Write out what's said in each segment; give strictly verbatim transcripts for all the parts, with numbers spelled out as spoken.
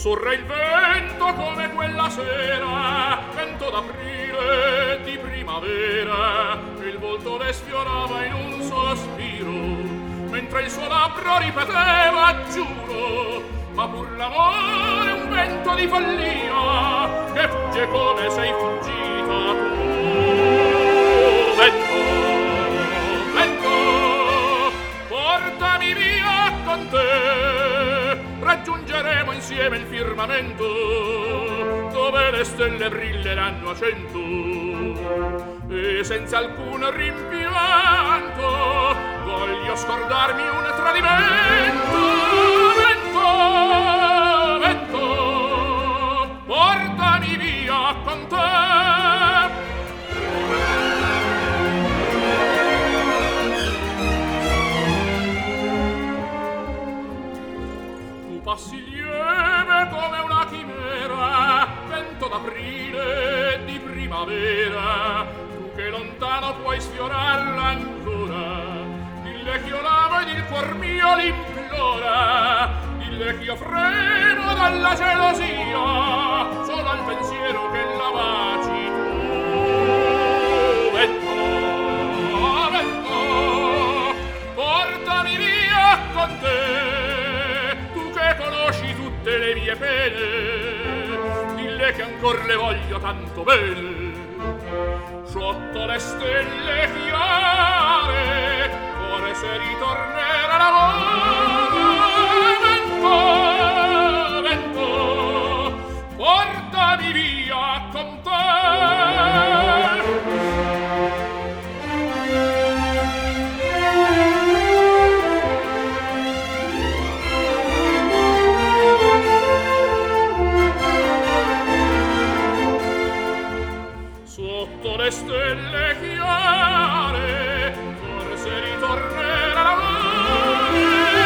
sussurra il vento come quella sera, vento d'aprile di primavera, e il volto le sfiorava in un sospiro, mentre il suo labbro ripeteva giuro, ma pur l'amore è un vento di follia che fugge come sei fuggita tu. Vento, vento, portami via con te, raggiungeremo insieme il firmamento dove le stelle brilleranno a cento, e senza alcun rimpianto voglio scordarmi un tradimento. Vento, vento, portami via con te. Passi lieve come una chimera, vento d'aprile di primavera, tu che lontano puoi sfiorarla ancora, dille che io l'amo ed il cuor mio l'implora, dille che io freno dalla gelosia solo al pensiero che la baci tu. Vento, vento, portami via con te, conosci tutte le mie pene, dille che ancor le voglio tanto bene. Sotto le stelle chiare, cuore se ritornerà l'amore. Vento, vento, portami via con te. Sotto le stelle chiare, forse ritornerà l'amore.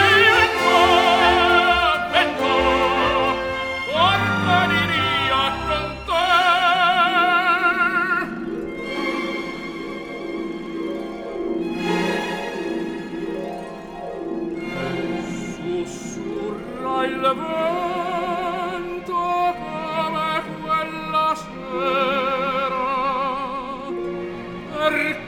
Vento, vento, portami via con te. Sussurra il vento come quella sera, perché